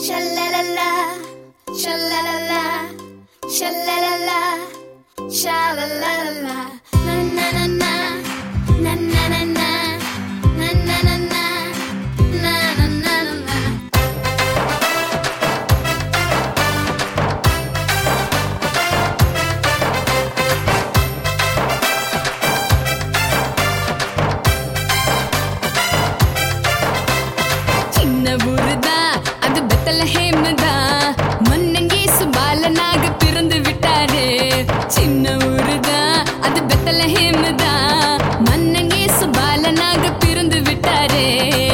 Sha-la-la-la, sha-la-la-la, sha-la-la-la, sha-la-la-la, na-na-na-na, na-na-na-na, na-na-na-na, na-na-na-na. சின்ன ஊருதா அது பெத்தலஹேம்தா மன்னன் இயேசு பாலனாக பிறந்து விட்டாரே சின்ன ஊருதா அது பெத்தலஹேம்தா மன்னன் இயேசு பாலனாக பிறந்து விட்டாரே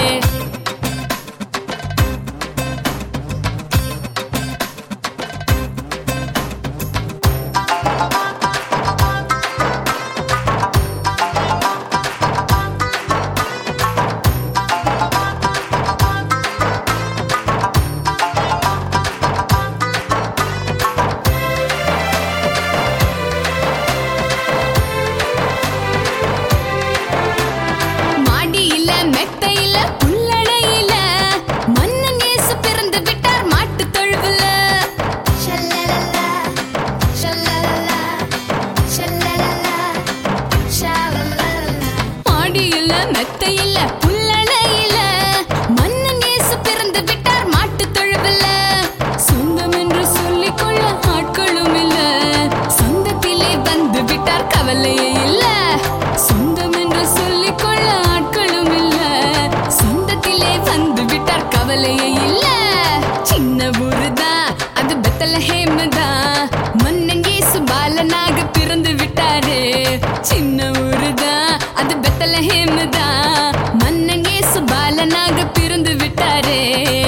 மெத்தையில புல்லணையில மன்னன் இயேசு பிறந்து விட்டார் மாட்டு தொழுவில சொந்தம் என்று சொல்லிக்கொள்ள ஆட்களும் இல்ல சொந்தத்திலே வந்து விட்டார் கவலையே இல்ல சொந்தம் என்று சொல்லிக்கொள்ள ஆட்களும் இல்ல சொந்தத்திலே வந்து விட்டார் கவலையே இல்ல சின்ன ஊருதா அது பெத்தலஹேம்தா மன்னன் இயேசு பாலனாக பிறந்து விட்டாரே சின்ன ஊருதா அது பெத்தலஹேம்தா மன்னன் இயேசு பாலனாக பிறந்து விட்டாரே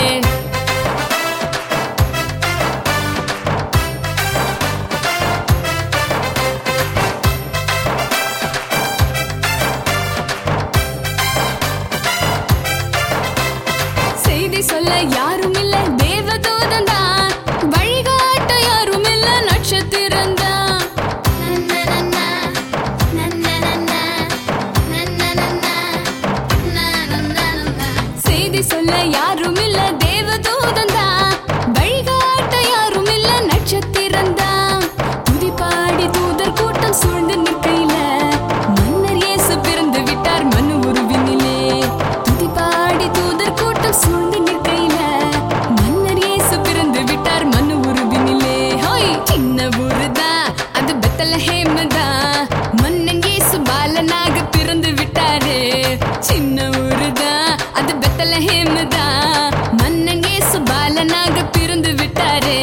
செய்தி சொல்ல யாரும் இல்ல தேவதூதன் தான் வழிகாட்ட யாரும் இல்ல நட்சத்திரம் தான் செய்தி சொல்ல யாரும் இல்ல தேவதூதன் தான் வழிகாட்ட யாரும் இல்ல நட்சத்திரம் தான் துதிபாடி தூதர் கூட்டம் சூழ்ந்து நிற்கையில மன்னர் இயேசு பிறந்து விட்டார் மனு உருவினிலே துதிபாடி தூதர் கூட்டம் சூழ்ந்து நிற்கையில மன்னர் இயேசு பிறந்து விட்டார் மனு உருவினிலே ஹோய் சின்ன ஊருதா அது பெத்தலஹேம்தா மன்னன் இயேசு பாலனாக பிறந்து விட்டாரே சின்ன ஊருதா அது பெத்தலஹேம்தா மன்னன் இயேசு பாலனாக பிறந்து விட்டாரே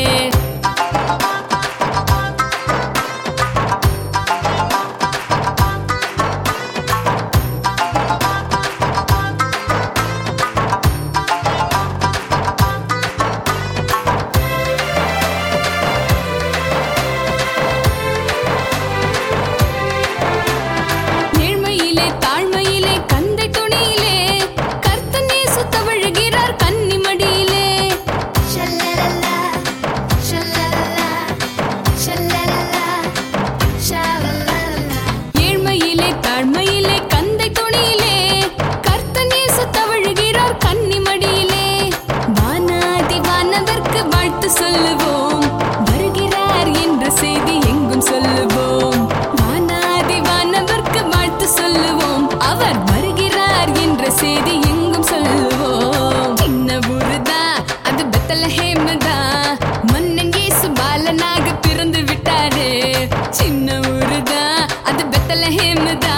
ஏழ்மையிலே தாழ்மையிலே கந்தை துணியிலே கர்த்தன் இயேசு தவழுகிறார் கன்னிமடியிலே ஷல்லலலா ஷல்லலலா ஷல்லலலா ஷல்லலலா ஏழ்மையிலே தாழ்மையிலே கந்தை துணியிலே கர்த்தன் இயேசு தவழுகிறார் கன்னிமடியிலே வானாதி வானவர்க்கு வாழ்த்து சொல்லுவோம் வருகிறார் என்ற செய்தி எங்கும் சொல்லுவோம் வானாதி வானவர்க்கு வாழ்த்து சொல்லுவோம் அவர் வருகிறார் என்ற செய்தி எங்கும் சொல்லுவோம் சின்ன ஊருதா அது பெத்தலஹேம்தா மன்னன் இயேசு பாலனாக பிறந்து விட்டாரே சின்ன ஊருதா அது பெத்தலஹேம்தா